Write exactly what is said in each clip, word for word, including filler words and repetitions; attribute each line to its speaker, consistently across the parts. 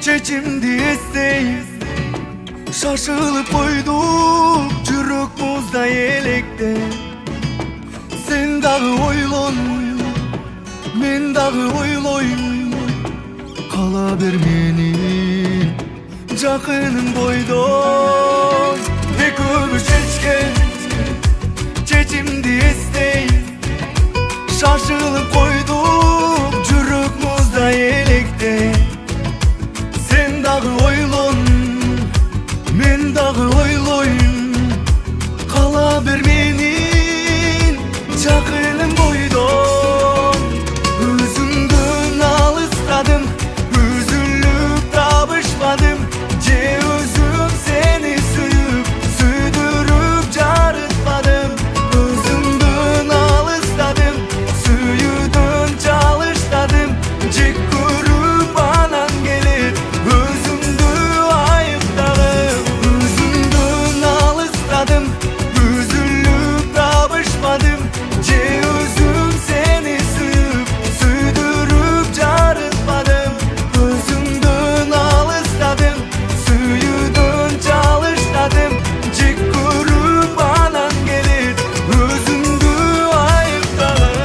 Speaker 1: чечимди эстей шашылып койдук, жүрөк муздай электе. Сен дагы ойлон, мен дагы ойлойм, кала бер менин жакының бойдон. Экөөбүз чечкен чечимди эстей шашылып койдук, жүрөк муздай электе. Сен дагы ойлон, мен дагы ойлойм, кала бер менин жакының бойдон. Өзүңдөн алыстадым, үзүлүп табышмадым, же өзүм сени сүйүп, сүйдүрүп жарытпадым. Өзүмдөн алыстадым, сүйүүдөн чалыштадым, жек көрүп анан келет өзүмдү айыптагым. Өзүмдөн алыстадым, үзүлүп табышмадым, же өзүм сени сүйүп, сүйдүрүп жарытпадым. Өзүмдөн алыстадым, сүйүүдөн чалыштадым, жек көрүп анан келет өзүмдү айыптагым.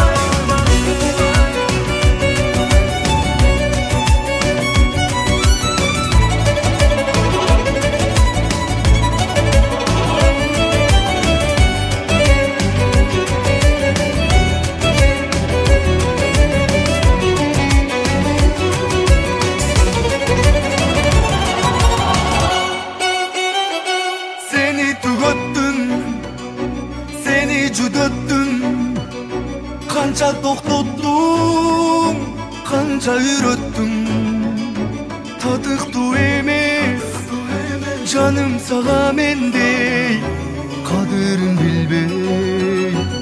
Speaker 1: Seni tugöttüm, seni juдөттүм, канча токтоттум, канча үйрөттүм. Татыктуу эмес жаным сага мендей, кадырын билбей